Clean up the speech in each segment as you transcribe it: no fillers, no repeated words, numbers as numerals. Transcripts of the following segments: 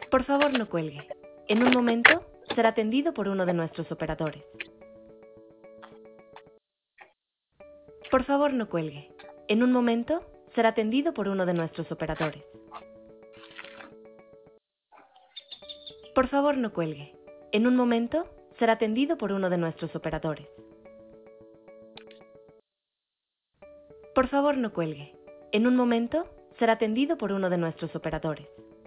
Por favor, no cuelgue. En un momento, será atendido por uno de nuestros operadores. Por favor, no cuelgue. En un momento, será atendido por uno de nuestros operadores. Por favor, no cuelgue. En un momento, será atendido por uno de nuestros operadores. Por favor, no cuelgue. En un momento, será atendido por uno de nuestros operadores.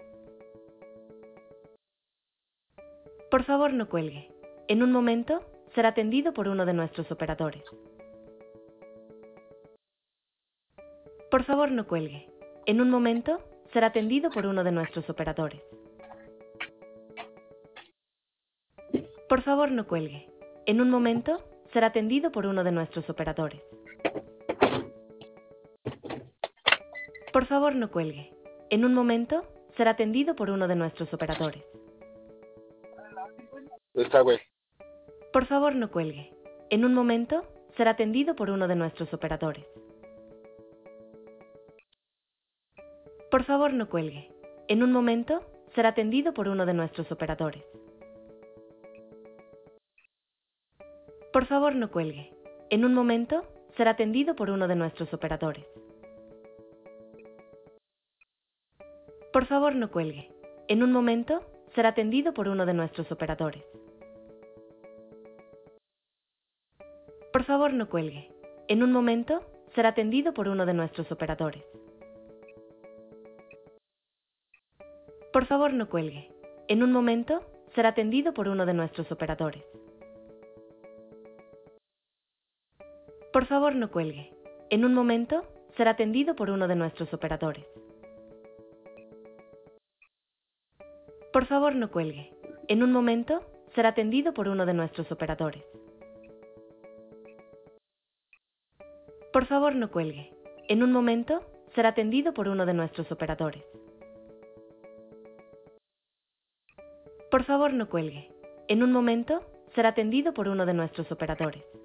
Por favor, no cuelgue. En un momento, será atendido por uno de nuestros operadores. Por favor, no cuelgue. En un momento, será atendido por uno de nuestros operadores. Por favor, no cuelgue. En un momento, será atendido por uno de nuestros operadores. Por favor, no cuelgue. En un momento, será atendido por uno de nuestros operadores. Está, güey. Por favor, no cuelgue. En un momento, será atendido por uno de nuestros operadores. Por favor, no cuelgue. En un momento, será atendido por uno de nuestros operadores. Por favor, no cuelgue. En un momento, será atendido por uno de nuestros operadores. Por favor, no cuelgue. En un momento, será atendido por uno de nuestros operadores. Por favor, no cuelgue. En un momento, será atendido por uno de nuestros operadores. Por favor, no cuelgue. En un momento, será atendido por uno de nuestros operadores. Por favor, no cuelgue. En un momento, será atendido por uno de nuestros operadores. Por favor, no cuelgue. En un momento, será atendido por uno de nuestros operadores. Por favor, no cuelgue. En un momento, será atendido por uno de nuestros operadores. Por favor, no cuelgue. En un momento, será atendido por uno de nuestros operadores.